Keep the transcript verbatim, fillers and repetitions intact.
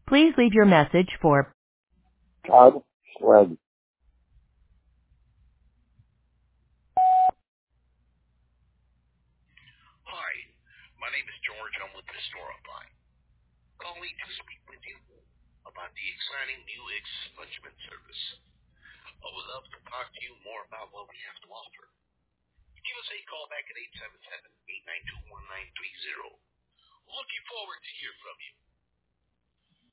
Please leave your message for Todd Sled. Hi, my name is George. I'm with the Store Upline. Calling to speak with you about the exciting new expungement service. I would love to talk to you more about what we have to offer. Give us a call back at eight seven seven, eight nine two, one nine three zero. Looking forward to hear from you.